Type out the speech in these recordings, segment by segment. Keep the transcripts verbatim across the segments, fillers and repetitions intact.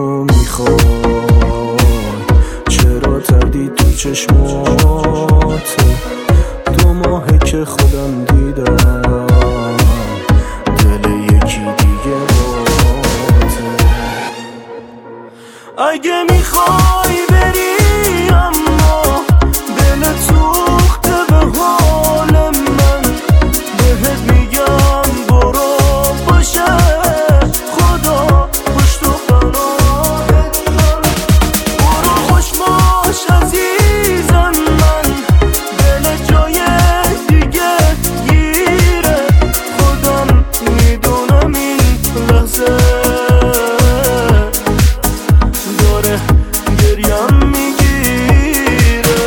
منو میخوای، چرا تردید تو چشمات؟ دو ماهه که خودم دیدم دل یکی دیگه باته. اگه میخوای بری اما دل سوخته به حال من، بهت میگم برو باشه خدا پشت و پناهت کن. برو خوش باش عزیزم، من دل جای دیگه گیره، خودم میدونم این لحظه داره گریم میگیره.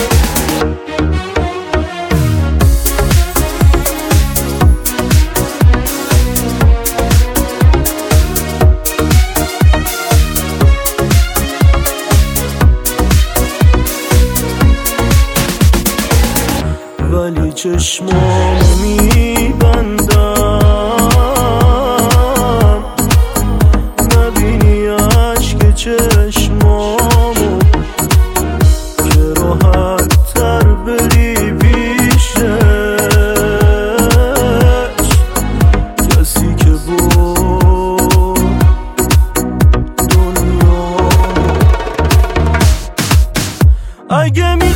ولی چشمام میبندم نبینی عشق چشمامو، که راحت تر بری پیشش، کسی که بود دنیا. اگه می